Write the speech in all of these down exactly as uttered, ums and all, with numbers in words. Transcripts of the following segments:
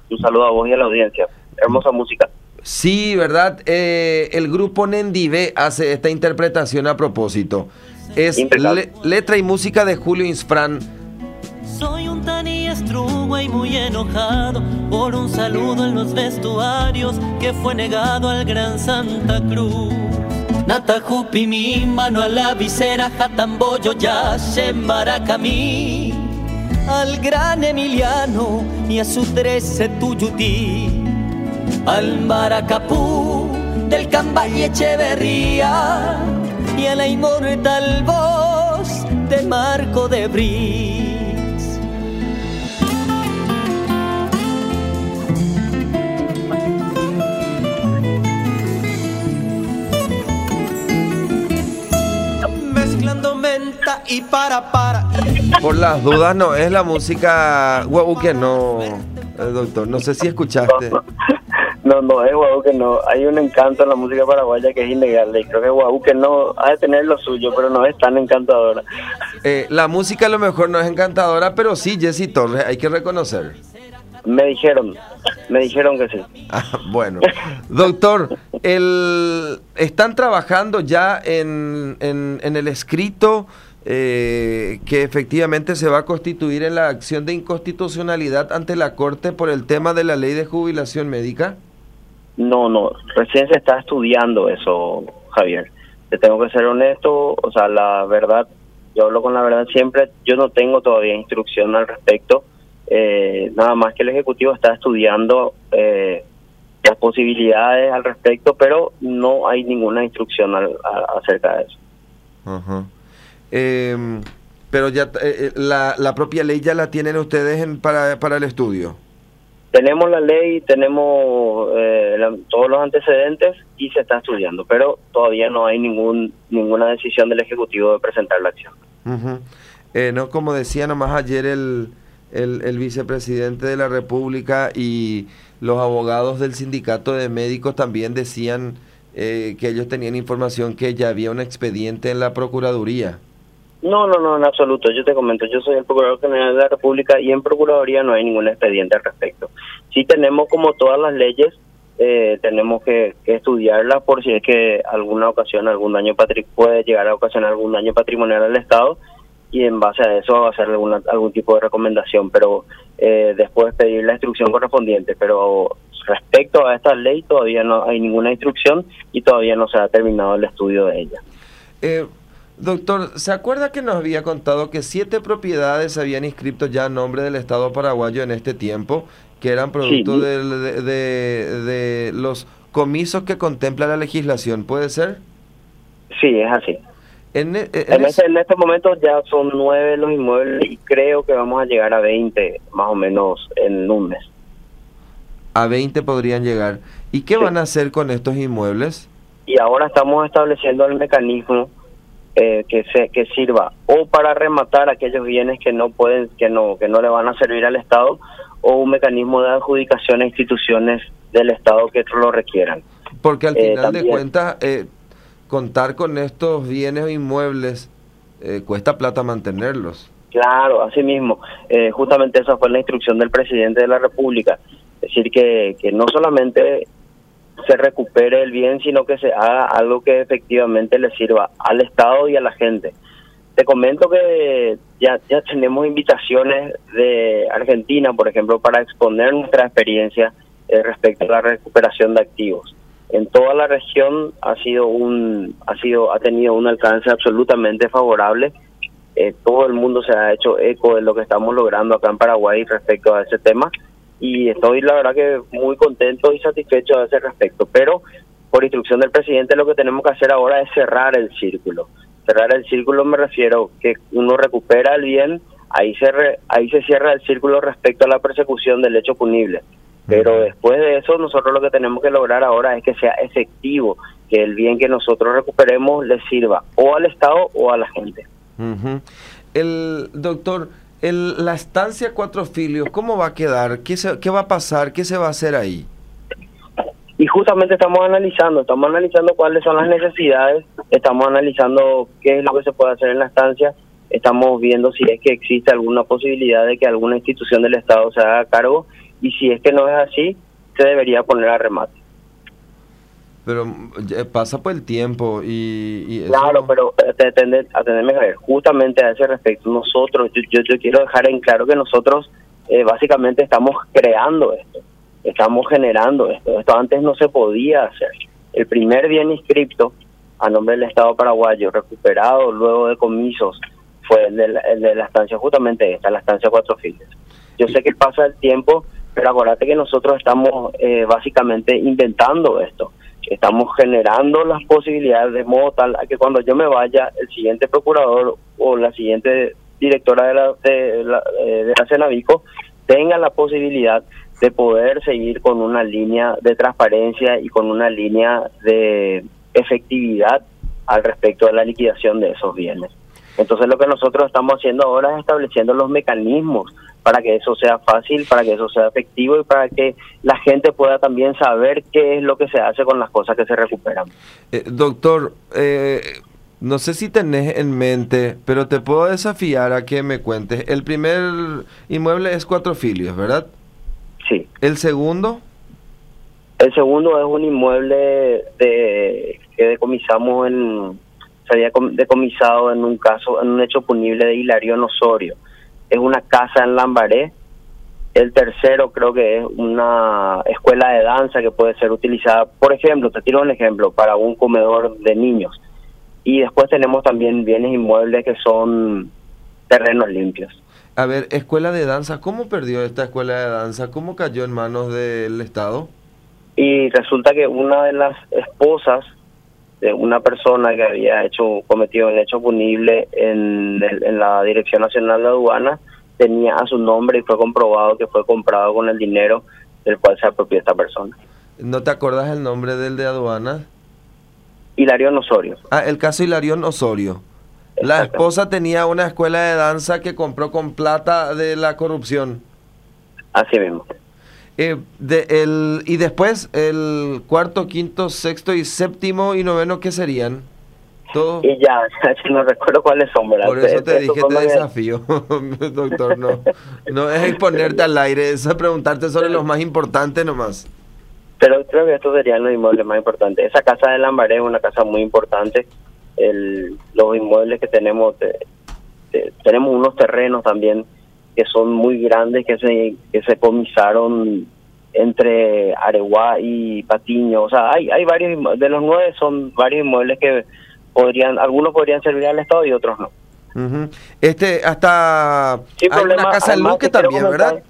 Un saludo a vos y a la audiencia. Hermosa música. Sí, ¿verdad? Eh, el grupo Nendivé hace esta interpretación a propósito. Es le, letra y música de Julio Insfrán. Soy un Tani estrugo y muy enojado por un saludo en los vestuarios que fue negado al gran Santa Cruz. Natajupi mi mano a la visera, Jatamboyo ya Maracamí, al gran Emiliano y a su trece Tuyutí, al Maracapú del Cambay Echeverría y a la inmortal voz de Marco de Bris. Mezclando menta y para para. Por las dudas, no es la música guau que no, eh, doctor. No sé si escuchaste. No, no, es guau que no. Hay un encanto en la música paraguaya que es innegable. Y creo que guau que no ha de tener lo suyo, pero no es tan encantadora. Eh, la música a lo mejor no es encantadora, pero sí, Jessy Torres, hay que reconocer. Me dijeron, me dijeron que sí. Ah, bueno, doctor, el, ¿están trabajando ya en, en, en el escrito eh, que efectivamente se va a constituir en la acción de inconstitucionalidad ante la Corte por el tema de la ley de jubilación médica? No, no, recién se está estudiando eso, Javier. Te tengo que ser honesto, o sea, la verdad, yo hablo con la verdad siempre, yo no tengo todavía instrucción al respecto. Eh, nada más que el Ejecutivo está estudiando eh, las posibilidades al respecto, pero no hay ninguna instrucción al, a, acerca de eso. Uh-huh. eh, pero ya eh, la, la propia ley ya la tienen ustedes en, para, para el estudio. Tenemos la ley, tenemos eh, la, todos los antecedentes y se está estudiando, pero todavía no hay ningún ninguna decisión del Ejecutivo de presentar la acción. Uh-huh. eh, no, como decía nomás ayer el El, el vicepresidente de la República y los abogados del sindicato de médicos también decían eh, que ellos tenían información que ya había un expediente en la Procuraduría. No, no, no, en absoluto. Yo te comento, yo soy el Procurador General de la República y en Procuraduría no hay ningún expediente al respecto. Sí tenemos, como todas las leyes, eh, tenemos que, que estudiarlas por si es que alguna ocasión, algún daño patri puede llegar a ocasionar algún daño patrimonial al Estado, y en base a eso hacer alguna, algún tipo de recomendación, pero eh, después pedir la instrucción correspondiente. Pero respecto a esta ley todavía no hay ninguna instrucción y todavía no se ha terminado el estudio de ella. Eh, doctor, ¿se acuerda que nos había contado que siete propiedades se habían inscrito ya a nombre del Estado paraguayo en este tiempo, que eran producto Sí. de, de, de, de los comisos que contempla la legislación? ¿Puede ser? Sí, es así. En, en, en, este, en este momento ya son nueve los inmuebles y creo que vamos a llegar a veinte más o menos en un mes. A veinte podrían llegar. ¿Y qué sí. van a hacer con estos inmuebles? Y ahora estamos estableciendo el mecanismo eh, que se que sirva o para rematar aquellos bienes que no pueden, que no que no le van a servir al Estado, o un mecanismo de adjudicación a instituciones del Estado que lo requieran. Porque al eh, final también, de cuentas eh, contar con estos bienes o inmuebles eh, cuesta plata mantenerlos. Claro, así mismo. Eh, justamente esa fue la instrucción del presidente de la República. Es decir, que, que no solamente se recupere el bien, sino que se haga algo que efectivamente le sirva al Estado y a la gente. Te comento que ya, ya tenemos invitaciones de Argentina, por ejemplo, para exponer nuestra experiencia eh, respecto a la recuperación de activos. En toda la región ha sido un ha sido ha tenido un alcance absolutamente favorable. Eh, todo el mundo se ha hecho eco de lo que estamos logrando acá en Paraguay respecto a ese tema, y estoy la verdad que muy contento y satisfecho a ese respecto. Pero por instrucción del presidente lo que tenemos que hacer ahora es cerrar el círculo. Cerrar el círculo me refiero que uno recupera el bien, ahí se re, ahí se cierra el círculo respecto a la persecución del hecho punible. Pero después de eso, nosotros lo que tenemos que lograr ahora es que sea efectivo, que el bien que nosotros recuperemos le sirva o al Estado o a la gente. Uh-huh. El doctor, el, la estancia Cuatro Filios, ¿cómo va a quedar? ¿Qué, se, ¿Qué va a pasar? ¿Qué se va a hacer ahí? Y justamente estamos analizando, estamos analizando cuáles son las necesidades, estamos analizando qué es lo que se puede hacer en la estancia, estamos viendo si es que existe alguna posibilidad de que alguna institución del Estado se haga cargo, y si es que no es así, se debería poner a remate. Pero pasa por el tiempo y... y eso claro, no... pero atender, atenderme, Javier, justamente a ese respecto, nosotros, yo, yo, yo quiero dejar en claro que nosotros eh, básicamente estamos creando esto, estamos generando esto. Esto antes no se podía hacer. El primer bien inscripto a nombre del Estado paraguayo, recuperado luego de comisos, fue el de la, el de la estancia, justamente esta, la estancia Cuatro Filias. Yo sé que pasa el tiempo, pero acuérdate que nosotros estamos eh, básicamente inventando esto. Estamos generando las posibilidades de modo tal a que cuando yo me vaya, el siguiente procurador o la siguiente directora de la, de la, de la Cenavico tenga la posibilidad de poder seguir con una línea de transparencia y con una línea de efectividad al respecto de la liquidación de esos bienes. Entonces lo que nosotros estamos haciendo ahora es estableciendo los mecanismos para que eso sea fácil, para que eso sea efectivo y para que la gente pueda también saber qué es lo que se hace con las cosas que se recuperan. Eh, doctor, eh, no sé si tenés en mente, pero te puedo desafiar a que me cuentes. El primer inmueble es Cuatro Filias, ¿verdad? Sí. ¿El segundo? El segundo es un inmueble de, que decomisamos en... se había decomisado en un caso, en un hecho punible de Hilarión Osorio. Es una casa en Lambaré. El tercero creo que es una escuela de danza que puede ser utilizada, por ejemplo, te tiro un ejemplo, para un comedor de niños. Y después tenemos también bienes inmuebles que son terrenos limpios. A ver, escuela de danza, ¿cómo perdió esta escuela de danza? ¿Cómo cayó en manos del Estado? Y resulta que una de las esposas de una persona que había hecho cometido un hecho punible en, el, en la Dirección Nacional de Aduanas tenía a su nombre y fue comprobado que fue comprado con el dinero del cual se apropió esta persona. ¿No te acuerdas el nombre del de aduanas? Hilarión Osorio. Ah, el caso Hilarión Osorio. La esposa tenía una escuela de danza que compró con plata de la corrupción. Así mismo. Eh, de el, y después el cuarto, quinto, sexto y séptimo y noveno, ¿qué serían? ¿Todo? Y ya, ya no recuerdo cuáles son, ¿verdad? Por eso te Esto dije, te de... desafío, doctor, no, no es exponerte al aire, es preguntarte sobre los más importantes nomás. Pero creo que estos serían los inmuebles más importantes. Esa casa de Lambaré es una casa muy importante. El, los inmuebles que tenemos, te, te, tenemos unos terrenos también que son muy grandes, que se que se comisaron entre Areguá y Patiño. O sea, hay hay varios, de los nueve son varios inmuebles que podrían, algunos podrían servir al Estado y otros no. Uh-huh. Este, hasta Sin hay problema, una casa en Luque también, comentar, ¿verdad?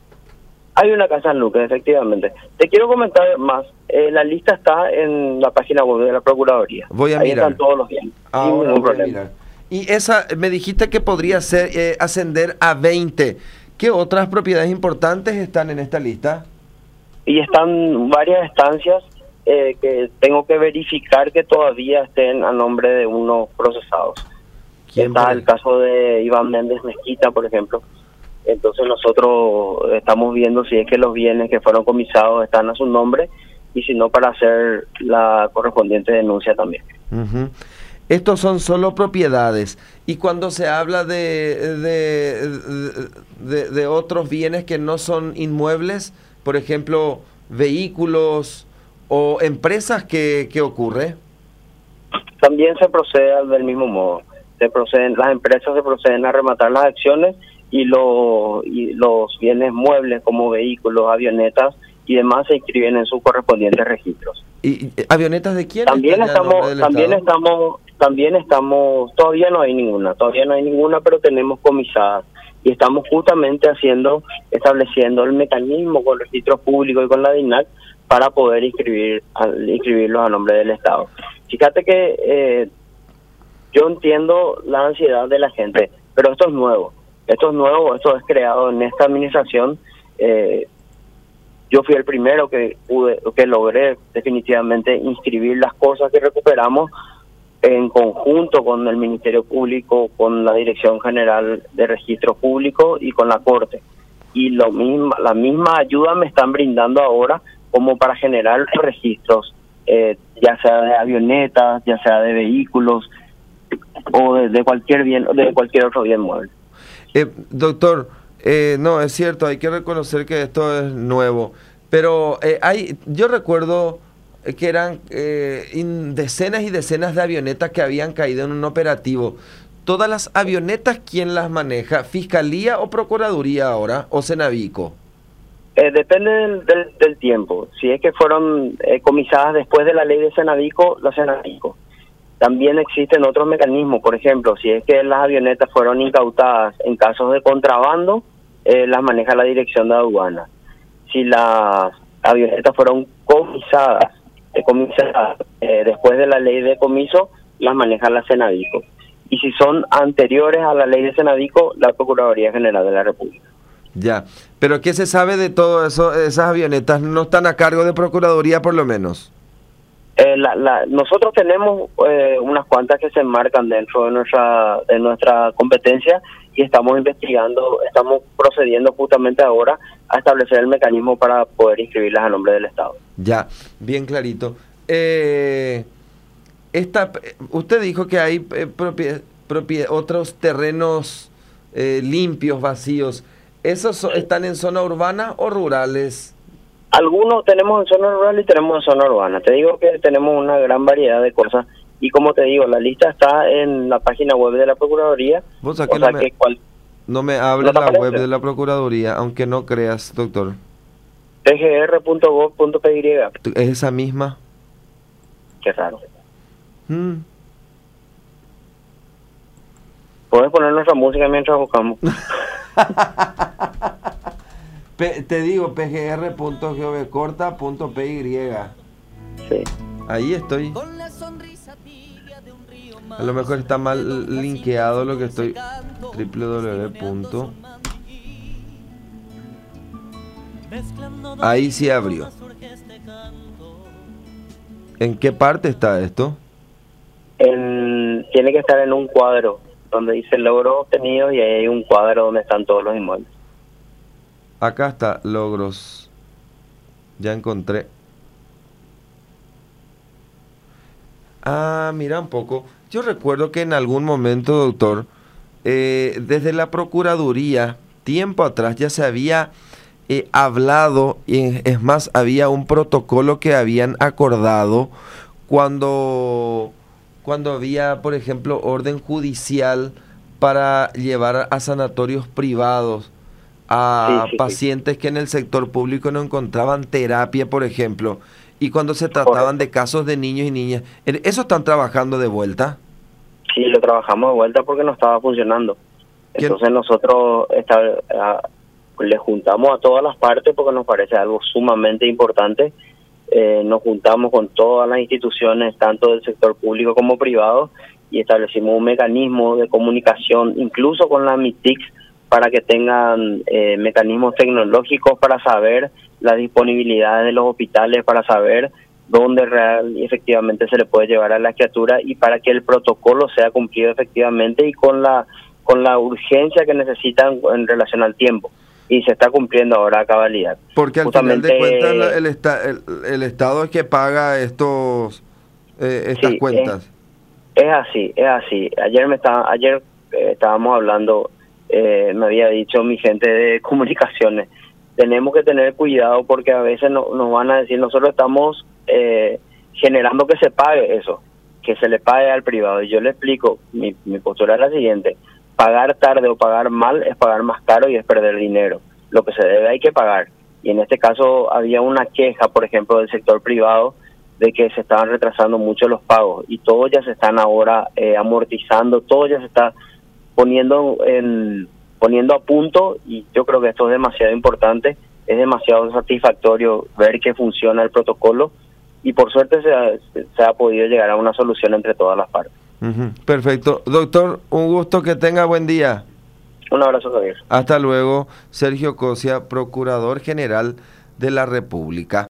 Hay una casa en Luque, efectivamente. Te quiero comentar más. Eh, la lista está en la página web de la Procuraduría. Voy a Ahí mirar. están todos los bienes. Ahora sin ningún voy a problema. mirar. Y esa, me dijiste que podría ser eh, ascender a veinte. ¿Qué otras propiedades importantes están en esta lista? Y están varias estancias eh, que tengo que verificar que todavía estén a nombre de unos procesados. Está el caso de Iván Méndez Mezquita, por ejemplo. Entonces nosotros estamos viendo si es que los bienes que fueron comisados están a su nombre y si no, para hacer la correspondiente denuncia también. Uh-huh. Estos son solo propiedades. Y cuando se habla de, de, de, de otros bienes que no son inmuebles, por ejemplo, vehículos o empresas, ¿qué, qué ocurre? También se procede del mismo modo. Se proceden, las empresas se proceden a rematar las acciones y, lo, y los bienes muebles como vehículos, avionetas y demás se inscriben en sus correspondientes registros. ¿Y avionetas de quién? También estamos, también Estado? estamos, también estamos, todavía no hay ninguna, todavía no hay ninguna, pero tenemos comisadas y estamos justamente haciendo, estableciendo el mecanismo con registros públicos y con la DINAC para poder inscribir, inscribirlos a nombre del Estado. Fíjate que eh, yo entiendo la ansiedad de la gente, pero esto es nuevo, esto es nuevo, esto es creado en esta administración. Eh, yo fui el primero que pude, que logré definitivamente inscribir las cosas que recuperamos en conjunto con el Ministerio Público, con la Dirección General de Registro Público y con la Corte. Y lo mismo, la misma ayuda me están brindando ahora como para generar los registros, eh, ya sea de avionetas, ya sea de vehículos o de, de cualquier bien, de cualquier otro bien mueble. Eh, doctor, Eh, no, es cierto, hay que reconocer que esto es nuevo. Pero eh, hay, yo recuerdo que eran eh, in, decenas y decenas de avionetas que habían caído en un operativo. ¿Todas las avionetas quién las maneja? ¿Fiscalía o Procuraduría ahora? ¿O Cenavico? Eh, depende del, del, del tiempo. Si es que fueron eh, comisadas después de la ley de Cenavico, la Cenavico. También existen otros mecanismos, por ejemplo, si es que las avionetas fueron incautadas en casos de contrabando, eh, las maneja la Dirección de Aduana. Si las avionetas fueron comisadas, decomisadas eh, después de la ley de decomiso, las maneja la Cenavico. Y si son anteriores a la ley de Cenavico, la Procuraduría General de la República. Ya, pero ¿qué se sabe de todo eso? Esas avionetas no están a cargo de Procuraduría por lo menos. Eh, la, la, nosotros tenemos eh, unas cuantas que se enmarcan dentro de nuestra de nuestra competencia y estamos investigando, estamos procediendo justamente ahora a establecer el mecanismo para poder inscribirlas a nombre del Estado. Ya, bien clarito. Eh, esta, usted dijo que hay eh, propie, propie, otros terrenos eh, limpios, vacíos. ¿Esos so, están en zona urbana o rurales? Algunos tenemos en zona rural y tenemos en zona urbana. Te digo que tenemos una gran variedad de cosas y como te digo, la lista está en la página web de la Procuraduría. ¿Vos o sea no, me, que cual, no me hable ¿no la web de la Procuraduría, aunque no creas, doctor? p g r punto gov punto p y. ¿Es esa misma? Qué raro. Hmm. Puedes poner nuestra música mientras buscamos. P, te digo, p g r punto gov corta punto p y. Sí. Ahí estoy. A lo mejor está mal linkeado lo que estoy. www. Ahí sí abrió. ¿En qué parte está esto? En, tiene que estar en un cuadro donde dice logros obtenidos y ahí hay un cuadro donde están todos los inmuebles. Acá está, logros. Ya encontré. Ah, mira un poco. Yo recuerdo que en algún momento, doctor, eh, desde la Procuraduría, tiempo atrás ya se había eh, hablado, y es más, había un protocolo que habían acordado cuando, cuando había, por ejemplo, orden judicial para llevar a sanatorios privados a sí, sí, pacientes sí. que en el sector público no encontraban terapia, por ejemplo, y cuando se trataban de casos de niños y niñas. ¿Eso están trabajando de vuelta? Sí, lo trabajamos de vuelta porque no estaba funcionando. Entonces nosotros está, uh, le juntamos a todas las partes porque nos parece algo sumamente importante. Eh, nos juntamos con todas las instituciones, tanto del sector público como privado, y establecimos un mecanismo de comunicación, incluso con la M I T I C, para que tengan eh, mecanismos tecnológicos para saber las disponibilidades de los hospitales, para saber dónde real y efectivamente se le puede llevar a la criatura y para que el protocolo sea cumplido efectivamente y con la con la urgencia que necesitan en relación al tiempo. Y se está cumpliendo ahora a cabalidad. Porque al Justamente, final de cuentas el, esta, el, el Estado es que paga estos eh, estas sí, cuentas. Es, es así, es así. Ayer me estaba, ayer eh, estábamos hablando, eh, me había dicho mi gente de comunicaciones, tenemos que tener cuidado porque a veces no, nos van a decir, nosotros estamos eh, generando que se pague eso, que se le pague al privado. Y yo le explico, mi, mi postura es la siguiente: pagar tarde o pagar mal es pagar más caro y es perder dinero. Lo que se debe hay que pagar. Y en este caso había una queja, por ejemplo, del sector privado de que se estaban retrasando mucho los pagos y todos ya se están ahora eh, amortizando, todo ya se está poniendo en poniendo a punto, y yo creo que esto es demasiado importante, es demasiado satisfactorio ver que funciona el protocolo y por suerte se ha, se ha podido llegar a una solución entre todas las partes. Uh-huh. Perfecto. Doctor, un gusto, que tenga buen día. Un abrazo, Javier. Hasta luego. Sergio Cosia, Procurador General de la República.